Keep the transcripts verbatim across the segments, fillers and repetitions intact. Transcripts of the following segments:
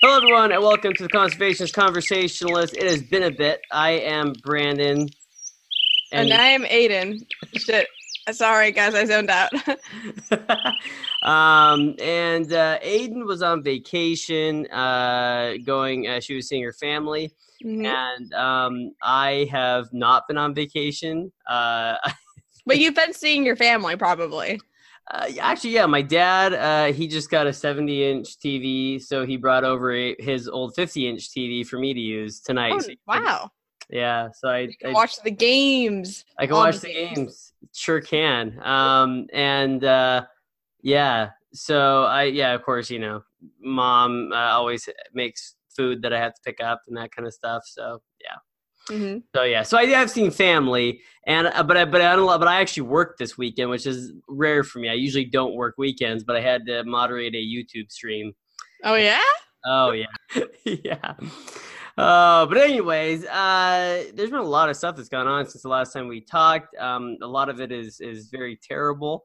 Hello, everyone, and welcome to the Conservationist Conversationalist. It has been a bit. I am Brandon. And, and I am Aiden. Shit. Sorry, guys, I zoned out. um, and uh, Aiden was on vacation, uh, going, uh, she was seeing her family. Mm-hmm. And um, I have not been on vacation. Uh, but you've been seeing your family, probably. Uh, actually, yeah, my dad, uh, he just got a seventy-inch T V, so he brought over a, his old fifty-inch T V for me to use tonight. Oh, so wow. Yeah, so I, you can I watch the games. I can watch the games. games. Sure can. Um, and uh, yeah, so I, yeah, of course, you know, mom uh, always makes food that I have to pick up and that kind of stuff. So yeah. Mm-hmm. So yeah, so I have seen family, and uh, but I but I don't but I actually worked this weekend, which is rare for me. I usually don't work weekends, but I had to moderate a YouTube stream. Oh yeah. Oh yeah, yeah. Uh, but anyways, uh, there's been a lot of stuff that's gone on since the last time we talked. Um, a lot of it is is very terrible.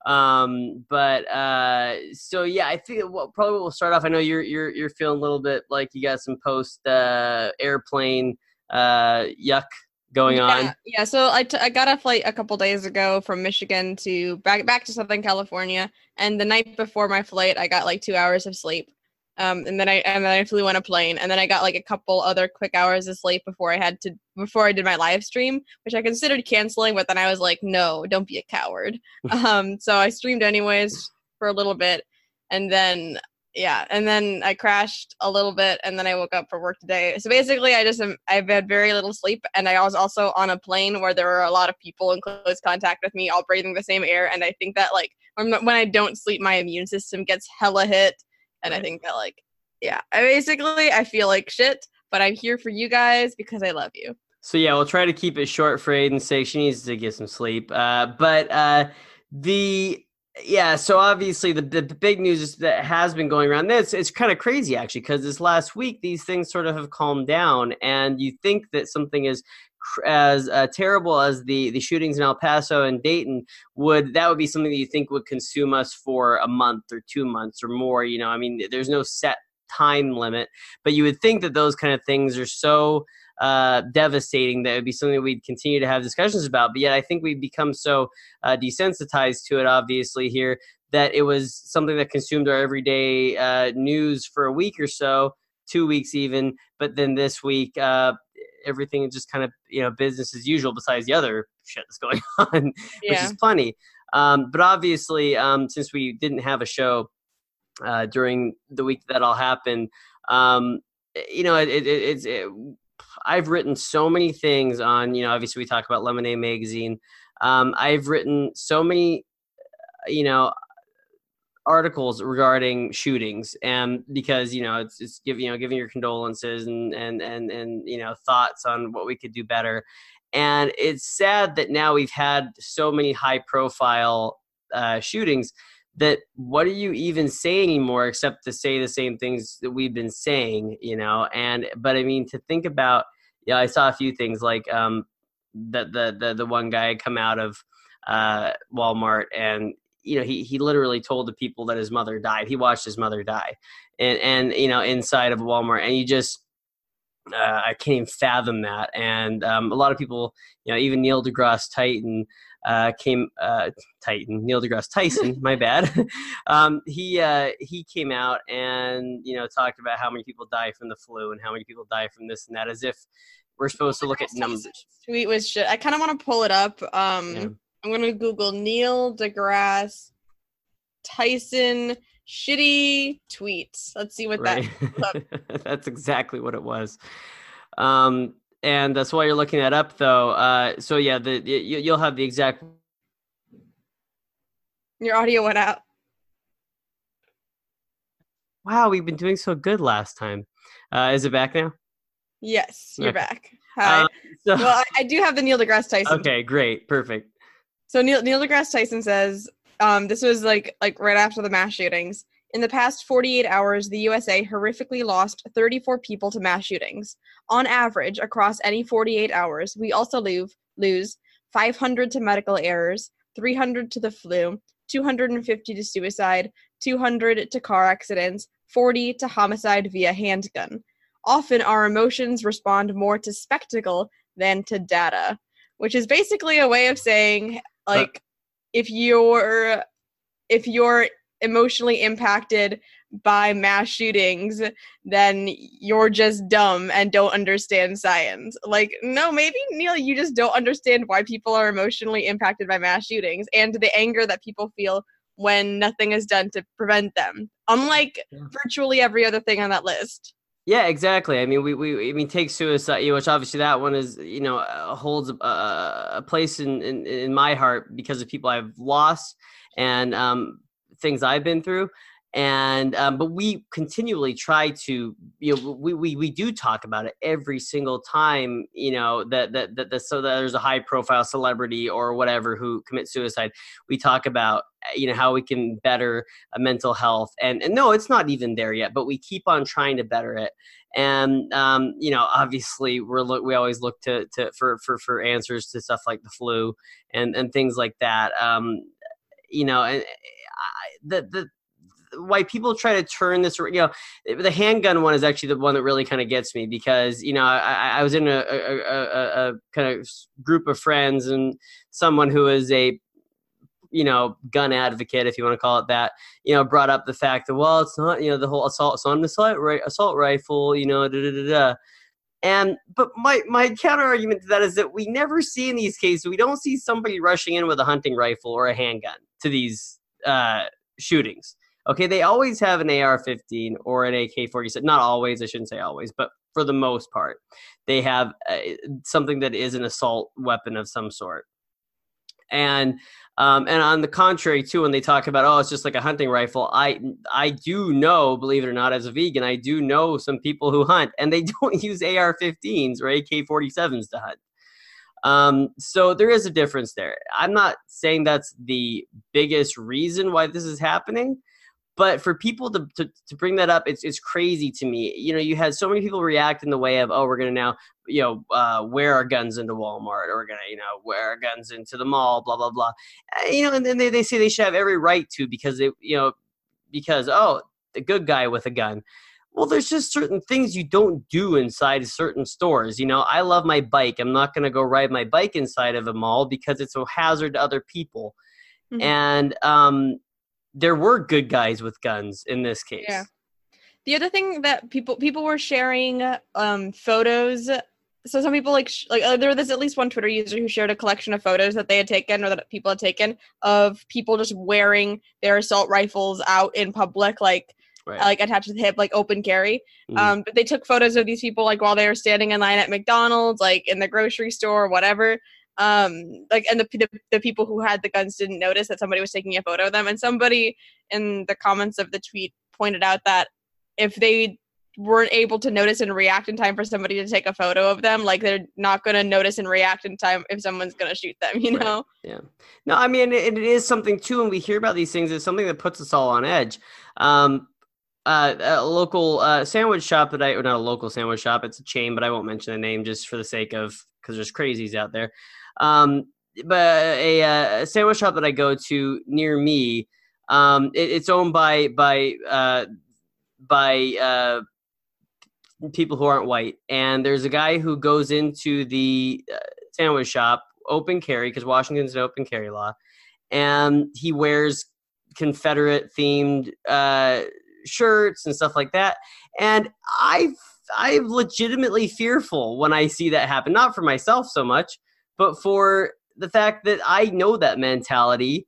Um, but uh, so yeah, I think well, probably we'll start off. I know you're you're you're feeling a little bit like you got some post uh, airplane. uh yuck going yeah, on yeah so I, t- I got a flight a couple days ago from Michigan to back back to Southern California, and the night before my flight I got like two hours of sleep, um and then I and then I flew on a plane, and then I got like a couple other quick hours of sleep before I had to before I did my live stream, which I considered canceling, but then I was like, no, don't be a coward. um so I streamed anyways for a little bit, and then yeah, and then I crashed a little bit, and then I woke up for work today. So basically, I just am, I've had very little sleep, and I was also on a plane where there were a lot of people in close contact with me, all breathing the same air, and I think that, like, when, when I don't sleep, my immune system gets hella hit, and right. I think that, like, yeah, I basically, I feel like shit, but I'm here for you guys because I love you. So yeah, we'll try to keep it short for Aiden's sake. She needs to get some sleep. Uh, but uh, the... Yeah, so obviously the, the big news is that has been going around. This it's kind of crazy actually, because this last week these things sort of have calmed down, and you think that something as as uh, terrible as the the shootings in El Paso and Dayton would that would be something that you think would consume us for a month or two months or more. You know, I mean, there's no set time limit, but you would think that those kind of things are so uh, devastating that it would be something we'd continue to have discussions about. But yet I think we've become so uh, desensitized to it, obviously, here, that it was something that consumed our everyday uh, news for a week or so, two weeks even. But then this week, uh, everything is just kind of, you know, business as usual besides the other shit that's going on, yeah. which is plenty. Um, but obviously, um, since we didn't have a show uh, during the week that all happened, um, you know, it, it, it's... It, I've written so many things on, you know, obviously we talk about Lemonade Magazine. Um, I've written so many, you know, articles regarding shootings, and because, you know, it's, it's giving, you know, giving your condolences and, and, and, and, you know, thoughts on what we could do better. And it's sad that now we've had so many high profile uh, shootings that what do you even say anymore except to say the same things that we've been saying, you know? And, but I mean, to think about, yeah, I saw a few things like um, that the, the, the one guy had come out of uh, Walmart, and, you know, he, he literally told the people that his mother died. He watched his mother die and, and, you know, inside of Walmart, and you just, uh, I can't even fathom that. And um, a lot of people, you know, even Neil deGrasse Tyson, Uh, came uh, Titan Neil deGrasse Tyson, my bad. um, he uh, he came out and, you know, talked about how many people die from the flu and how many people die from this and that, as if we're supposed to look at numbers. Tweet was shit. I kind of want to pull it up. Um, yeah. I'm gonna Google Neil deGrasse Tyson shitty tweets. Let's see what right. that. That's exactly what it was. Um, And that's why you're looking that up, though. Uh, so yeah, the you, you'll have the exact. Your audio went out. Wow, we've been doing so good last time. Uh, is it back now? Yes, you're okay. Back. Hi. Um, so... Well, I, I do have the Neil deGrasse Tyson. Okay, great, perfect. So Neil Neil deGrasse Tyson says, um, this was like like right after the mass shootings. In the past forty-eight hours, the U S A horrifically lost thirty-four people to mass shootings. On average, across any forty-eight hours, we also lose, lose five hundred to medical errors, three hundred to the flu, two hundred fifty to suicide, two hundred to car accidents, forty to homicide via handgun. Often our emotions respond more to spectacle than to data, which is basically a way of saying, like, uh, if you're if you're emotionally impacted by mass shootings, then you're just dumb and don't understand science. Like, no, maybe, Neil, you just don't understand why people are emotionally impacted by mass shootings and the anger that people feel when nothing is done to prevent them, unlike yeah. virtually every other thing on that list. Yeah, exactly. I mean, we, we, I mean, take suicide, you know, which obviously that one is, you know, uh, holds a, a place in, in, in my heart because of people I've lost and um, things I've been through. And, um, but we continually try to, you know, we, we, we do talk about it every single time, you know, that, that, that, that, so that there's a high profile celebrity or whatever who commits suicide. We talk about, you know, how we can better uh, mental health and, and no, it's not even there yet, but we keep on trying to better it. And, um, you know, obviously we're, look, we always look to, to, for, for, for answers to stuff like the flu and, and things like that. Um, you know, and I, the, the, why people try to turn this, you know, the handgun one is actually the one that really kind of gets me because, you know, I, I was in a, a, a, a kind of group of friends and someone who is a, you know, gun advocate, if you want to call it that, you know, brought up the fact that, well, it's not, you know, the whole assault, it's not an assault, right, assault rifle, you know, da, da, da, da. And, but my, my counter argument to that is that we never see in these cases, we don't see somebody rushing in with a hunting rifle or a handgun to these uh, shootings. Okay, they always have an A R fifteen or an A K forty-seven. Not always, I shouldn't say always, but for the most part, they have uh, something that is an assault weapon of some sort. And um, and on the contrary, too, when they talk about, oh, it's just like a hunting rifle, I I do know, believe it or not, as a vegan, I do know some people who hunt, and they don't use A R fifteens or A K forty-sevens to hunt. Um, so there is a difference there. I'm not saying that's the biggest reason why this is happening. But for people to, to to bring that up, it's it's crazy to me. You know, you had so many people react in the way of, oh, we're going to now, you know, uh, wear our guns into Walmart, or we're going to, you know, wear our guns into the mall, blah, blah, blah. Uh, you know, and then they, they say they should have every right to because, they, you know, because, oh, the good guy with a gun. Well, there's just certain things you don't do inside certain stores. You know, I love my bike. I'm not going to go ride my bike inside of a mall because it's a hazard to other people. Mm-hmm. And, um, there were good guys with guns in this case. Yeah. The other thing that people people were sharing um, photos. So some people like sh- like uh, there was at least one Twitter user who shared a collection of photos that they had taken or that people had taken of people just wearing their assault rifles out in public, like right. uh, like attached to the hip, like open carry. Mm-hmm. Um, but they took photos of these people like while they were standing in line at McDonald's, like in the grocery store, or whatever. Um, like, and the, the the people who had the guns didn't notice that somebody was taking a photo of them. And somebody in the comments of the tweet pointed out that if they weren't able to notice and react in time for somebody to take a photo of them, like they're not going to notice and react in time if someone's going to shoot them, you know? Right. Yeah. No, I mean, it, it is something too. When we hear about these things, it's something that puts us all on edge. Um, uh, a local uh, sandwich shop that I, or not a local sandwich shop, it's a chain, but I won't mention the name just for the sake of, because there's crazies out there. Um, but a, a sandwich shop that I go to near me, um, it, it's owned by, by, uh, by, uh, people who aren't white. And there's a guy who goes into the uh, sandwich shop, open carry, because Washington's an open carry law. And he wears Confederate themed, uh, shirts and stuff like that. And I, I'm legitimately fearful when I see that happen, not for myself so much, but for the fact that I know that mentality,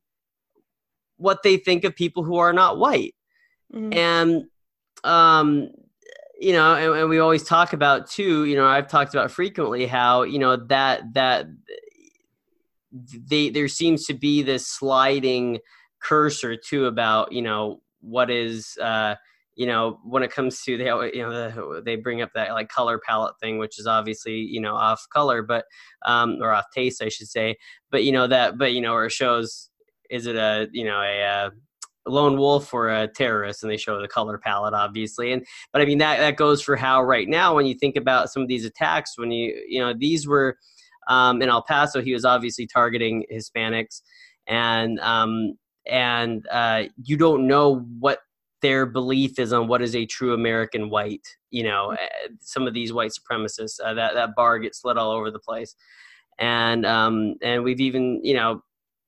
what they think of people who are not white. Mm-hmm. And, um, you know, and, and we always talk about too, you know, I've talked about frequently how, you know, that, that they, there seems to be this sliding cursor too about, you know, what is, uh, you know, when it comes to, they always, you know, the, they bring up that like color palette thing, which is obviously, you know, off color, but, um, or off taste, I should say, but, you know, that, but, you know, or it shows, is it a, you know, a, a lone wolf or a terrorist, and they show the color palette, obviously. And, but I mean, that, that goes for how right now, when you think about some of these attacks, when you, you know, these were, um, in El Paso, he was obviously targeting Hispanics, and, um, and, uh, you don't know what their belief is on what is a true American white. You know, uh, some of these white supremacists, uh, that that bar gets lit all over the place, and um, and we've even, you know.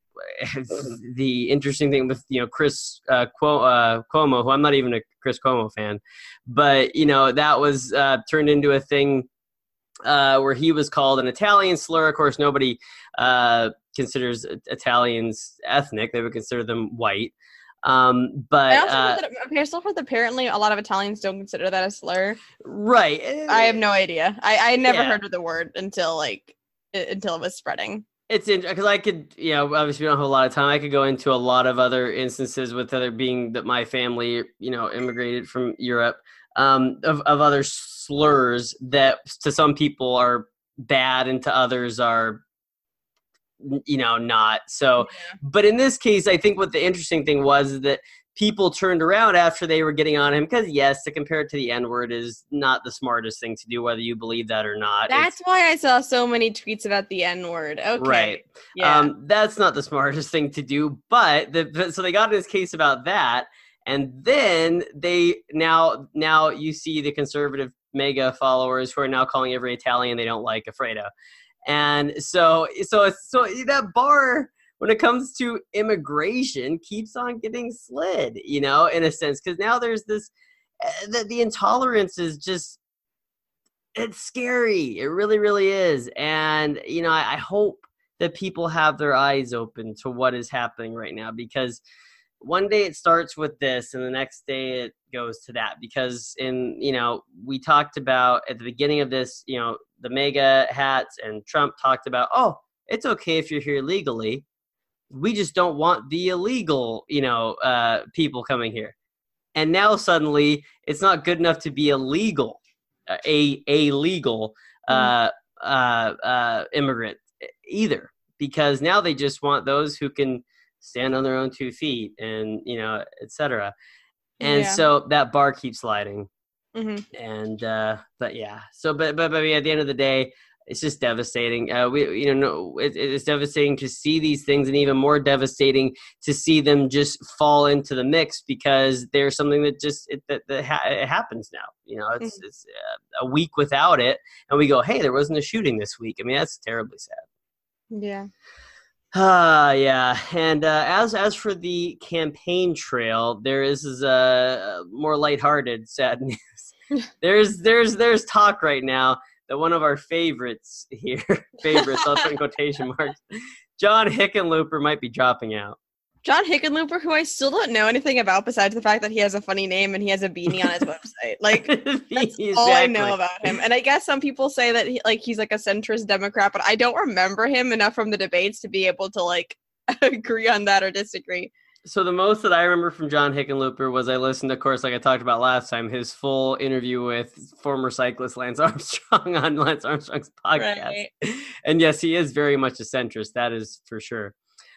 The interesting thing with, you know, Chris uh, Cuo- uh, Cuomo, who I'm not even a Chris Cuomo fan, but, you know, that was uh, turned into a thing uh, where he was called an Italian slur. Of course, nobody uh, considers Italians ethnic. They would consider them white. Um, but I also uh, heard that, I also heard that apparently a lot of Italians don't consider that a slur. right. I have no idea. I, I never Yeah. heard of the word until like it, until it was spreading. It's interesting because I could, you know, obviously we don't have a lot of time. I could go into a lot of other instances with other being that my family, you know, immigrated from Europe, um, of, of other slurs that to some people are bad and to others are, you know, not. So, Yeah. but in this case, I think what the interesting thing was that people turned around after they were getting on him because, yes, to compare it to the N-word is not the smartest thing to do, whether you believe that or not. That's It's, why I saw so many tweets about the N-word. Okay. right. Yeah. Um, that's not the smartest thing to do, but the, so they got in this case about that. And then they now, now you see the conservative MAGA followers who are now calling every Italian they don't like Alfredo. And so, so, so that bar, when it comes to immigration, keeps on getting slid, you know, in a sense, because now there's this, uh, the, the intolerance is just, it's scary. It really, really is. And, you know, I, I hope that people have their eyes open to what is happening right now, because one day it starts with this and the next day it goes to that. Because in, you know, we talked about at the beginning of this, you know, the MAGA hats and Trump talked about, oh, it's okay if you're here legally. We just don't want the illegal, you know, uh, people coming here. And now suddenly it's not good enough to be illegal, uh, a a legal uh, uh, uh, immigrant either, because now they just want those who can stand on their own two feet and, you know, et cetera. And Yeah. so that bar keeps sliding. Mm-hmm. And uh, but yeah, so but but but at the end of the day, it's just devastating. Uh, we, you know, no, it, it's devastating to see these things, and even more devastating to see them just fall into the mix, because there's something that just it, that, that ha- it happens now. You know, it's Mm-hmm. it's uh, a week without it, and we go, hey, there wasn't a shooting this week. I mean, that's terribly sad. Yeah. Ah, uh, yeah. And uh, as as for the campaign trail, there is, is a more lighthearted sad news. there's there's there's talk right now that one of our favorites here, favorites, I'll put in quotation marks, John Hickenlooper might be dropping out. John Hickenlooper, who I still don't know anything about besides the fact that he has a funny name and he has a beanie on his website. Like, that's exactly. all I know about him. And I guess some people say that he, like he's like a centrist Democrat, but I don't remember him enough from the debates to be able to like agree on that or disagree. So the most that I remember from John Hickenlooper was I listened, of course, like I talked about last time, his full interview with former cyclist Lance Armstrong on Lance Armstrong's podcast. Right. And yes, he is very much a centrist. That is for sure.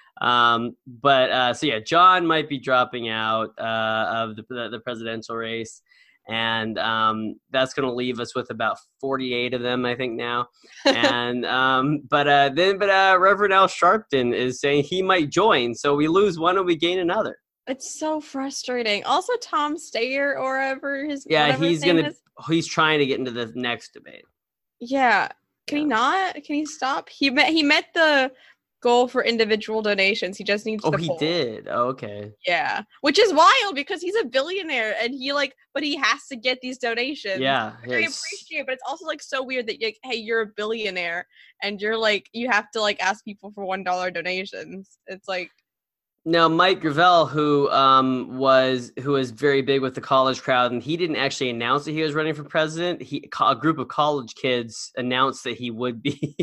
Um, but uh, so yeah, John might be dropping out uh, of the, the the presidential race, and um, that's going to leave us with about forty-eight of them, I think now. And um, but uh, then, but uh, Reverend Al Sharpton is saying he might join, so we lose one and we gain another. It's so frustrating. Also, Tom Steyer or whatever his yeah, whatever he's his name gonna is. he's trying to get into the next debate. Yeah, can Yeah. he not? Can he stop? He met he met the goal for individual donations. He just needs Oh, the he poll. did. Oh, okay. Yeah, which is wild because he's a billionaire and he like, but he has to get these donations. Yeah, Which I it's- appreciate, but it's also like so weird that like, hey, you're a billionaire and you're like, you have to like ask people for one dollar donations. It's like, Now, Mike Gravel, who um, was who was very big with the college crowd, and he didn't actually announce that he was running for president. He a group of college kids announced that he would be,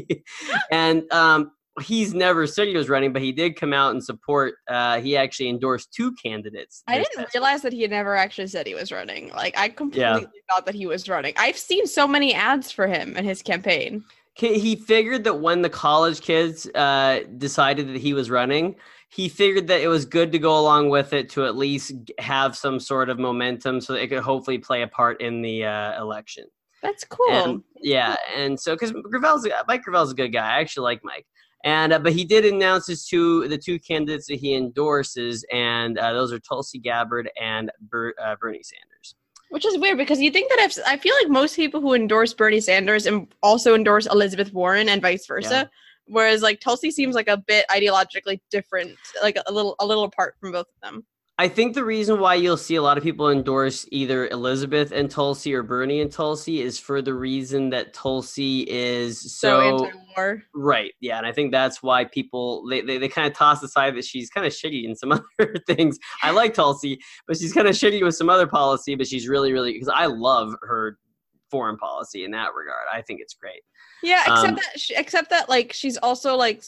and um, he's never said he was running, but he did come out and support. Uh, he actually endorsed two candidates. I this didn't past realize that he had never actually said he was running. Like, I completely thought that he was running. I've seen so many ads for him and his campaign. He he figured that when the college kids uh, decided that he was running, he figured that it was good to go along with it to at least g- have some sort of momentum so that it could hopefully play a part in the uh, election. That's cool. And, yeah, and so because Gravel's a- Mike Gravel's a good guy. I actually like Mike, And uh, but he did announce his two the two candidates that he endorses, and uh, those are Tulsi Gabbard and Ber- uh, Bernie Sanders. Which is weird because you think that if I feel like most people who endorse Bernie Sanders and also endorse Elizabeth Warren and vice versa, yeah. Whereas like Tulsi seems like a bit ideologically different, like a little a little apart from both of them. I think the reason why you'll see a lot of people endorse either Elizabeth and Tulsi or Bernie and Tulsi is for the reason that Tulsi is so, so anti-war. Right. Yeah. And I think that's why people, they, they, they kind of toss aside that she's kind of shitty in some other things. I like Tulsi, but she's kind of shitty with some other policy, but she's really, really, because I love her foreign policy in that regard. I think it's great. Yeah. Except um, that, she, except that like, she's also like,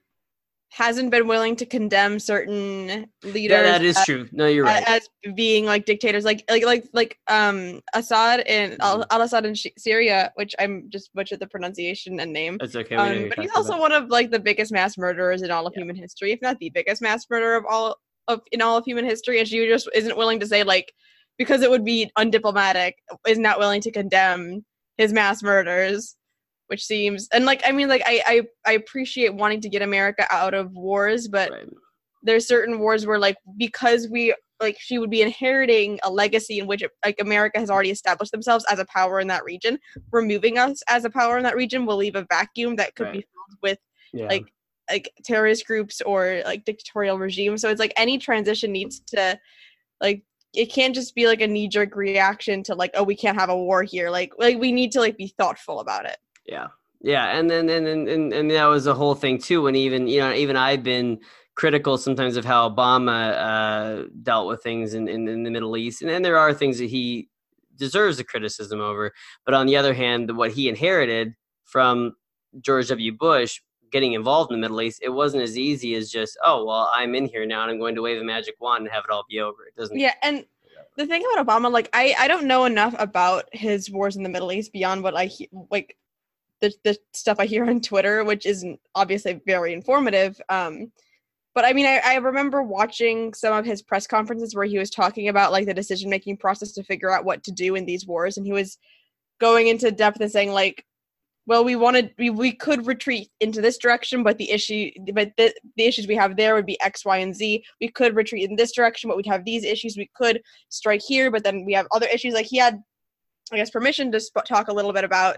hasn't been willing to condemn certain leaders. Yeah, that is as, true. No, you're right. As being like dictators, like like like like um Assad and Al Assad in Syria, which I'm just butchered the pronunciation and name. That's okay. Um, but he's also about. one of like the biggest mass murderers in all of yeah. human history, if not the biggest mass murderer of all of in all of human history. And she just isn't willing to say like, because it would be undiplomatic, is not willing to condemn his mass murders. Which seems, and like, I mean, like, I, I, I appreciate wanting to get America out of wars, but right. there's certain wars where, like, because we, like, she would be inheriting a legacy in which, it, like, America has already established themselves as a power in that region. Removing us as a power in that region will leave a vacuum that could right. be filled with, yeah. like, like terrorist groups or, like, dictatorial regimes. So it's, like, any transition needs to, like, it can't just be, like, a knee-jerk reaction to, like, oh, we can't have a war here. Like, like we need to, like, be thoughtful about it. Yeah. Yeah. And then, and, and, and, and that was the whole thing too. When even, you know, even I've been critical sometimes of how Obama uh, dealt with things in, in, in the Middle East. And then there are things that he deserves the criticism over. But on the other hand, what he inherited from George W. Bush getting involved in the Middle East, it wasn't as easy as just, oh, well, I'm in here now and I'm going to wave a magic wand and have it all be over. It doesn't. Yeah. And the thing about Obama, like, I, I don't know enough about his wars in the Middle East beyond what I like. The, the stuff I hear on Twitter, which isn't obviously very informative. Um, but I mean, I, I remember watching some of his press conferences where he was talking about like the decision-making process to figure out what to do in these wars. And he was going into depth and saying like, well, we wanted, we, we could retreat into this direction, but the issue, but the, the issues we have there would be X, Y, and Z. We could retreat in this direction, but we'd have these issues. We could strike here, but then we have other issues. Like he had, I guess, permission to sp- talk a little bit about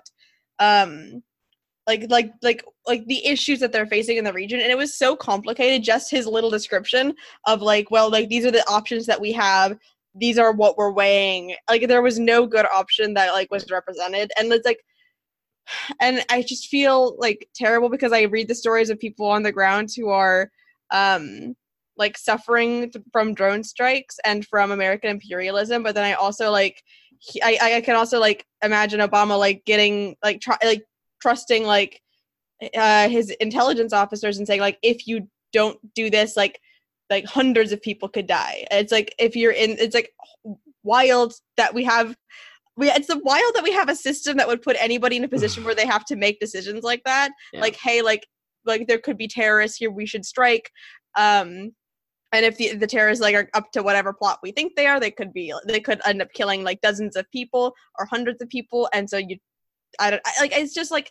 um like like like like the issues that they're facing in the region, and it was so complicated. Just his little description of like, well, like these are the options that we have, these are what we're weighing. Like there was no good option that like was represented, and it's like, and I just feel like terrible because I read the stories of people on the ground who are um like suffering th- from drone strikes and from American imperialism, but then I also like He, I I can also like imagine Obama like getting like try like trusting like uh his intelligence officers and saying like, if you don't do this, like like hundreds of people could die. It's like if you're in, it's like wild that we have we it's the wild that we have a system that would put anybody in a position where they have to make decisions like that. Yeah. Like, hey, like like there could be terrorists here, we should strike. Um, And if the, the terrorists like are up to whatever plot we think they are, they could be they could end up killing like dozens of people or hundreds of people. And so you, I don't I, like. It's just like,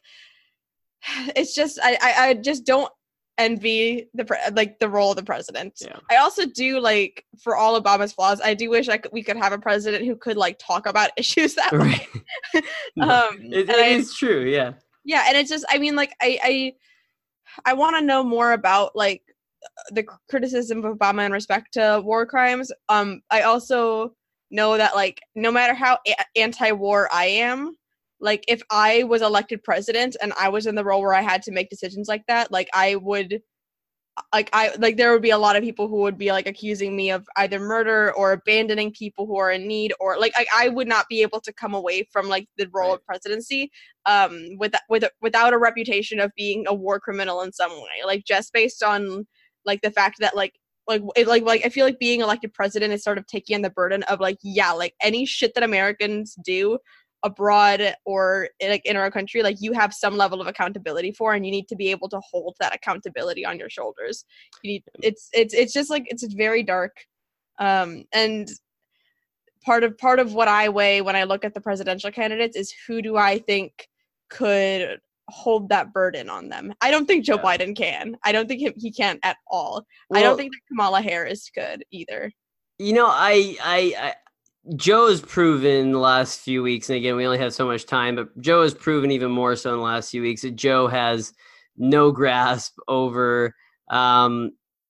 it's just I, I I just don't envy the pre- like the role of the president. Yeah. I also do like, for all Obama's flaws, I do wish I could we could have a president who could like talk about issues that right. way. um, it, it I, is true, yeah. Yeah, and it's just I mean like I I I want to know more about like the criticism of Obama in respect to war crimes. Um, I also know that like no matter how a- anti-war I am, like if I was elected president and I was in the role where I had to make decisions like that, like I would, like I like there would be a lot of people who would be like accusing me of either murder or abandoning people who are in need, or like I, I would not be able to come away from like the role right. of presidency um with with without a reputation of being a war criminal in some way, like just based on like the fact that like like it, like like I feel like being elected president is sort of taking on the burden of like, yeah, like any shit that Americans do abroad or like in our country, like you have some level of accountability for, and you need to be able to hold that accountability on your shoulders. You need it's it's it's just like it's very dark. Um and part of part of what I weigh when I look at the presidential candidates is who do I think could hold that burden on them. I don't think Joe Yeah. Biden can. I don't think he, he can at all. Well, I don't think that Kamala Harris could either. You know, I, I, I Joe has proven the last few weeks, and again, we only have so much time, but Joe has proven even more so in the last few weeks that Joe has no grasp over, um,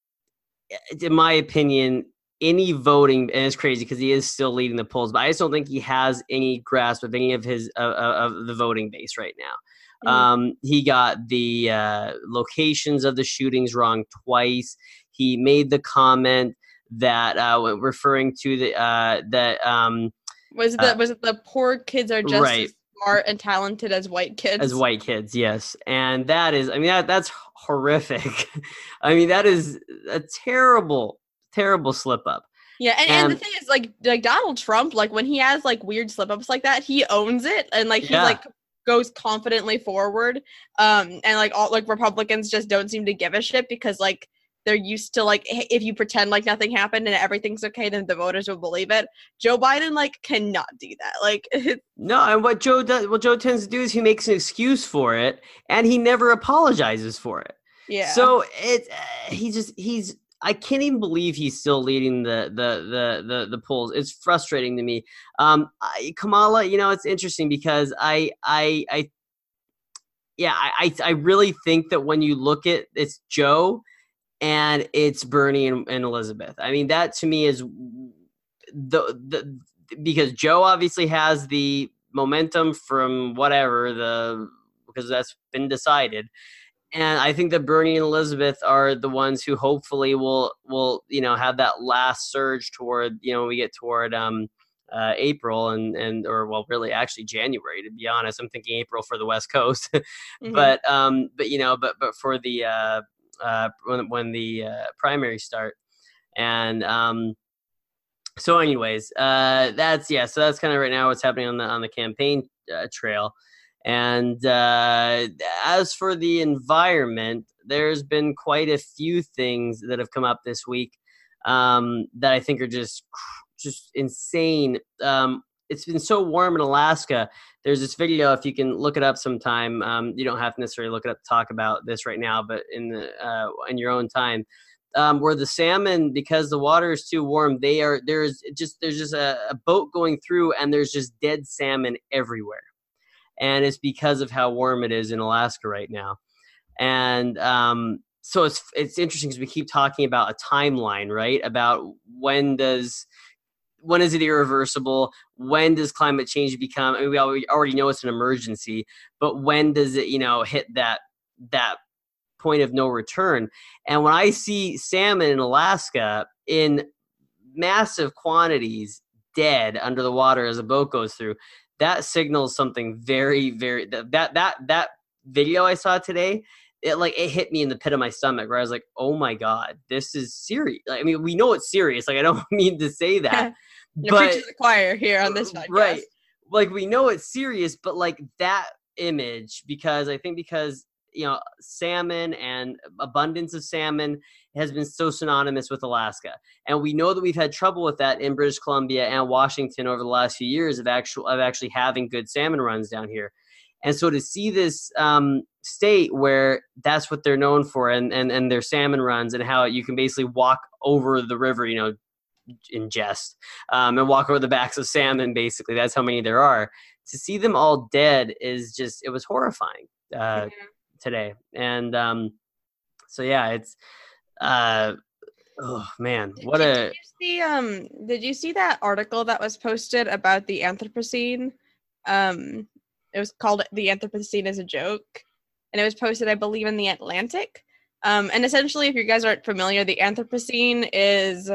in my opinion, any voting. And it's crazy because he is still leading the polls, but I just don't think he has any grasp of any of his uh, of the voting base right now. Mm-hmm. Um, he got the uh, locations of the shootings wrong twice. He made the comment that uh, referring to the uh, that um, was the uh, was it the poor kids are just right. as smart and talented as white kids? As white kids, yes, and that is, I mean, that that's horrific. I mean, that is a terrible, terrible slip up. Yeah, and, and, and the thing is, like, like Donald Trump, like when he has like weird slip ups like that, he owns it and like he yeah. like goes confidently forward. Um, and like all like Republicans just don't seem to give a shit because like. They're used to, like, if you pretend like nothing happened and everything's okay, then the voters will believe it. Joe Biden, like, cannot do that. Like, no, and what Joe does, what Joe tends to do is he makes an excuse for it, and he never apologizes for it. Yeah. So it, uh, he just, he's, I can't even believe he's still leading the the the the, the polls. It's frustrating to me. Um, I, Kamala, you know, it's interesting because I, I, I, yeah, I, I really think that when you look at it's Joe. And it's Bernie and, and Elizabeth. I mean, that to me is the the because Joe obviously has the momentum from whatever the because that's been decided, and I think that Bernie and Elizabeth are the ones who hopefully will will you know have that last surge toward you know when we get toward um uh, April and and or well really actually January, to be honest. I'm thinking April for the West Coast, mm-hmm. but um but you know but but for the uh. Uh, when when the uh, primaries start, and um, so anyways, uh, that's yeah. So that's kind of right now what's happening on the on the campaign uh, trail. And uh, as for the environment, there's been quite a few things that have come up this week um, that I think are just just insane. Um, it's been so warm in Alaska. There's this video, if you can look it up sometime. Um, you don't have to necessarily look it up to talk about this right now, but in the uh, in your own time, um, where the salmon, because the water is too warm, they are there's just there's just a, a boat going through, and there's just dead salmon everywhere, and it's because of how warm it is in Alaska right now, and um, so it's it's interesting because we keep talking about a timeline, right? About when does When is it irreversible? When does climate change become? I mean, we already know it's an emergency, but when does it, you know, hit that that point of no return? And when I see salmon in Alaska in massive quantities dead under the water as a boat goes through, that signals something very, very that that that, that video I saw today. It like it hit me in the pit of my stomach where I was like, oh my God, this is serious. Like, I mean, we know it's serious. Like, I don't mean to say that. You're preaching to the choir here on this podcast. Right. Like, we know it's serious, but like that image, because I think because, you know, salmon and abundance of salmon has been so synonymous with Alaska. And we know that we've had trouble with that in British Columbia and Washington over the last few years of actual of actually having good salmon runs down here. And so to see this um, state where that's what they're known for, and, and, and their salmon runs, and how you can basically walk over the river, you know, in jest, um, and walk over the backs of salmon, basically. That's how many there are. To see them all dead is just, it was horrifying uh, yeah. today. And um, so, yeah, it's, uh, oh man, what did, a. Did you see, um, did you see that article that was posted about the Anthropocene? Um, it was called The Anthropocene is a Joke. And it was posted, I believe, in The Atlantic. Um, and essentially, if you guys aren't familiar, the Anthropocene is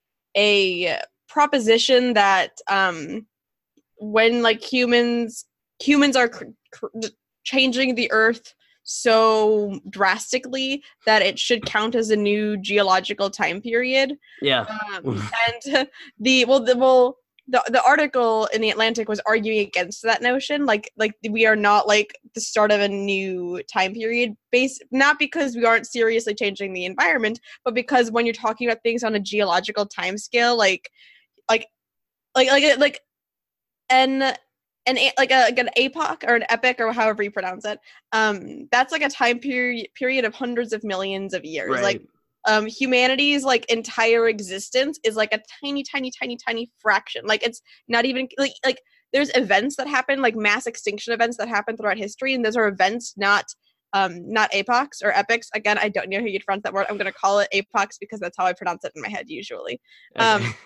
a proposition that um, when like humans humans are cr- cr- changing the earth so drastically that it should count as a new geological time period. Yeah. Um, and the well the well the the article in the Atlantic was arguing against that notion, like like we are not like the start of a new time period, based not because we aren't seriously changing the environment, but because when you're talking about things on a geological time scale, like like like like like and an a- like a like an epoch or an epic or however you pronounce it. Um, that's like a time period period of hundreds of millions of years. Right. Like um humanity's like entire existence is like a tiny tiny tiny tiny fraction. Like it's not even like like there's events that happen, like mass extinction events that happen throughout history, and those are events, not um not epochs or epics. Again, I don't know how you'd pronounce that word. I'm going to call it epochs because that's how I pronounce it in my head usually. Okay. um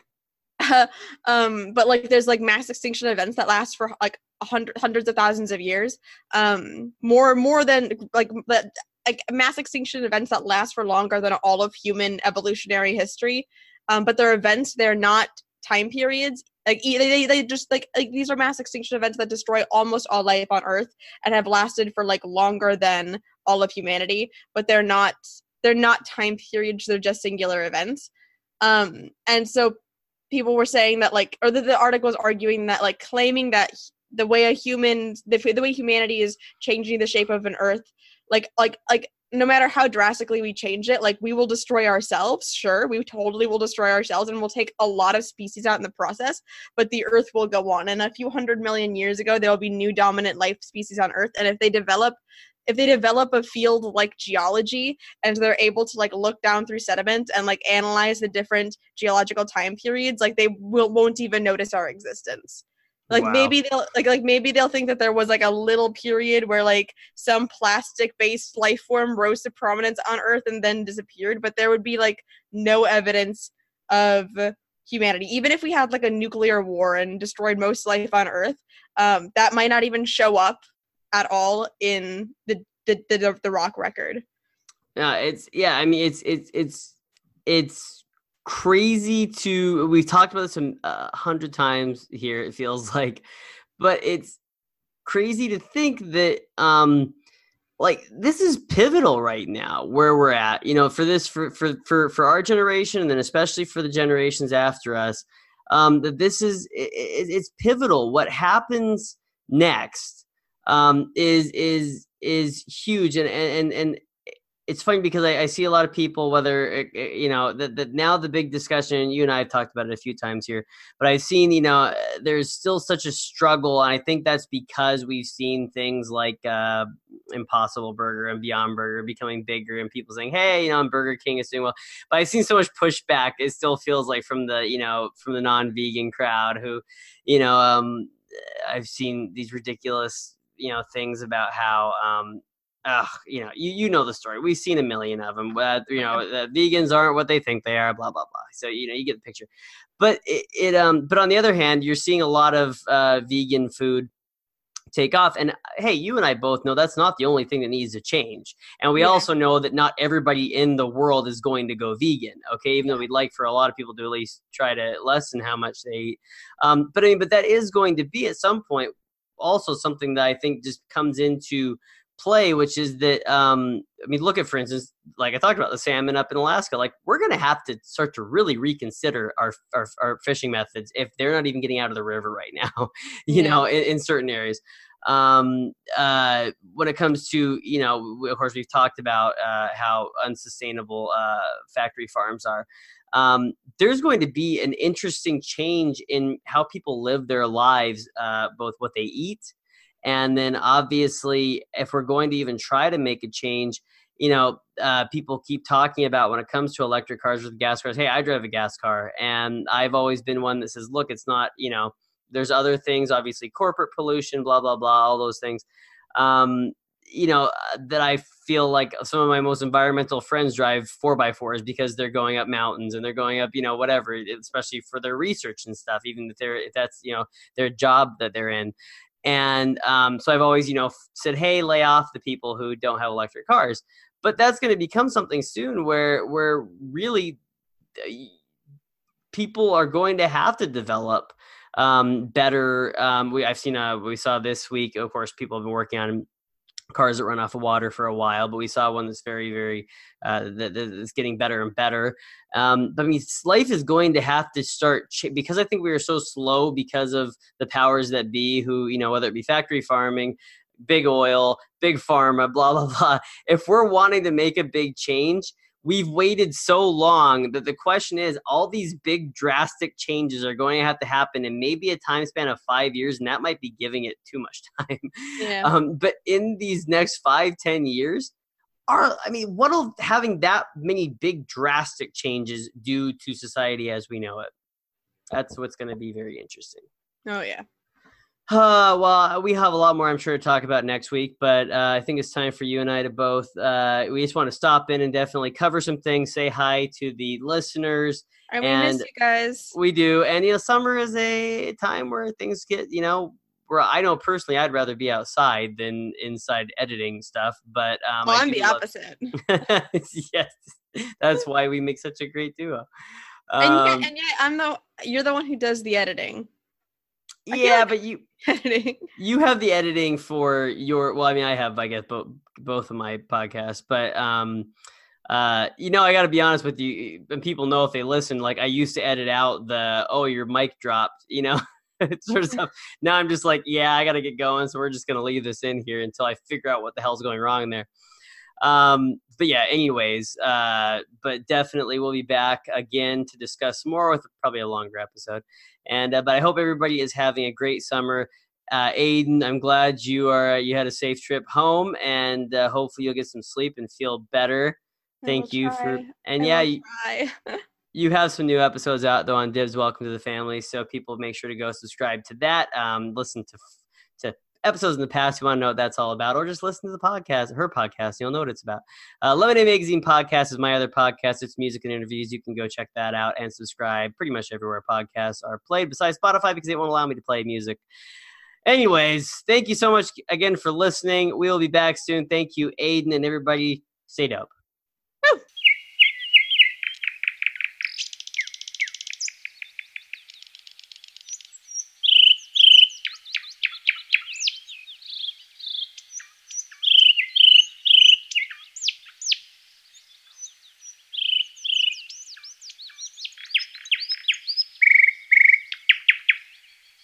um but like there's like mass extinction events that last for like hundred, hundreds of thousands of years, um more more than like that, like mass extinction events that last for longer than all of human evolutionary history. Um but they're events, they're not time periods. Like they, they just like, like these are mass extinction events that destroy almost all life on Earth and have lasted for like longer than all of humanity, but they're not they're not time periods, they're just singular events. Um and so people were saying that like, or the, the article was arguing that like claiming that the way a human the, the way humanity is changing the shape of an earth, like like like no matter how drastically we change it, like we will destroy ourselves. Sure, we totally will destroy ourselves and we'll take a lot of species out in the process, but the earth will go on. And a few hundred million years ago there will be new dominant life species on earth, and if they develop if they develop a field like geology and they're able to like look down through sediment and like analyze the different geological time periods, like they will won't even notice our existence. Like Wow. maybe they'll like like maybe they'll think that there was like a little period where like some plastic based life form rose to prominence on Earth and then disappeared, but there would be like no evidence of humanity. Even if we had like a nuclear war and destroyed most life on Earth, um, that might not even show up at all in the the the, the rock record. No, it's yeah. I mean, it's it's it's it's crazy to. We've talked about this a uh, hundred times here. It feels like, but it's crazy to think that um, like this is pivotal right now where we're at. You know, for this for for for for our generation, and then especially for the generations after us, um, that this is it, it's pivotal. What happens next um, is is is huge, and and and it's funny because I, I see a lot of people, whether you know that that now the big discussion. You and I have talked about it a few times here, but I've seen you know there's still such a struggle, and I think that's because we've seen things like uh, Impossible Burger and Beyond Burger becoming bigger, and people saying, "Hey, you know, Burger King is doing well." But I've seen so much pushback. It still feels like from the you know from the non-vegan crowd who, you know, um, I've seen these ridiculous you know things about how um uh you know you, you know the story, we've seen a million of them, but you know the vegans aren't what they think they are, blah blah blah, so you know you get the picture. But it, it um but on the other hand, you're seeing a lot of uh vegan food take off, and hey, you and I both know that's not the only thing that needs to change, and we Yeah. also know that not everybody in the world is going to go vegan, okay, even though we'd like for a lot of people to at least try to lessen how much they eat. um but I mean but that is going to be at some point also something that I think just comes into play, which is that um I mean look at, for instance, like I talked about the salmon up in Alaska. Like we're going to have to start to really reconsider our, our our fishing methods if they're not even getting out of the river right now you Yeah. know in, in certain areas. um uh when it comes to you know of course we've talked about uh how unsustainable uh factory farms are. Um, there's going to be an interesting change in how people live their lives, uh, both what they eat, and then obviously, if we're going to even try to make a change, you know, uh, people keep talking about when it comes to electric cars with gas cars. Hey, I drive a gas car, and I've always been one that says, look, it's not, you know, there's other things, obviously corporate pollution, blah, blah, blah, all those things. Um, you know, that I feel like some of my most environmental friends drive four by fours because they're going up mountains and they're going up, you know, whatever, especially for their research and stuff, even if they're, if that's, you know, their job that they're in. And um, so I've always, you know, said, hey, lay off the people who don't have electric cars. But that's going to become something soon where, where really people are going to have to develop um, better. Um, we I've seen uh, we saw this week, of course, people have been working on cars that run off of water for a while, but we saw one that's very, very uh, that, that's getting better and better. Um, but I mean, life is going to have to start ch- because I think we are so slow because of the powers that be, who you know, whether it be factory farming, big oil, big pharma, blah blah blah. If we're wanting to make a big change, we've waited so long that the question is, all these big drastic changes are going to have to happen in maybe a time span of five years, and that might be giving it too much time. Yeah. Um, but in these next five, ten years, are I mean, what'll having that many big drastic changes do to society as we know it? That's what's going to be very interesting. Oh yeah. Uh, well, we have a lot more, I'm sure, to talk about next week, but uh, I think it's time for you and I to both, uh, we just want to stop in and definitely cover some things, say hi to the listeners. I mean, miss you guys. We do. And, you know, summer is a time where things get, you know, where I know personally I'd rather be outside than inside editing stuff, but um, well, I I'm the love- opposite. Yes, that's why we make such a great duo. Um, and, yet, and yet, I'm the you're the one who does the editing. I yeah, like but you editing. you have the editing for your. Well, I mean, I have, I guess, both both of my podcasts, but um, uh, you know, I got to be honest with you, and people know if they listen. Like, I used to edit out the oh, your mic dropped, you know, sort of stuff. Now I'm just like, yeah, I got to get going, so we're just gonna leave this in here until I figure out what the hell's going wrong there. Um, but yeah, anyways, uh, but definitely we'll be back again to discuss more with probably a longer episode. And, uh, but I hope everybody is having a great summer. Uh, Aiden, I'm glad you are, you had a safe trip home, and, uh, hopefully you'll get some sleep and feel better. Thank you try. for, and I yeah, will you, try. you have some new episodes out though on Dibs Welcome to the Family. So people make sure to go subscribe to that. Um, listen to, to, episodes in the past, you want to know what that's all about, or just listen to the podcast, her podcast, you'll know what it's about. Uh, Lemonade Magazine Podcast is my other podcast. It's music and interviews. You can go check that out and subscribe pretty much everywhere podcasts are played, besides Spotify, because they won't allow me to play music. Anyways, thank you so much again for listening. We'll be back soon. Thank you, Aiden, and everybody. Stay dope.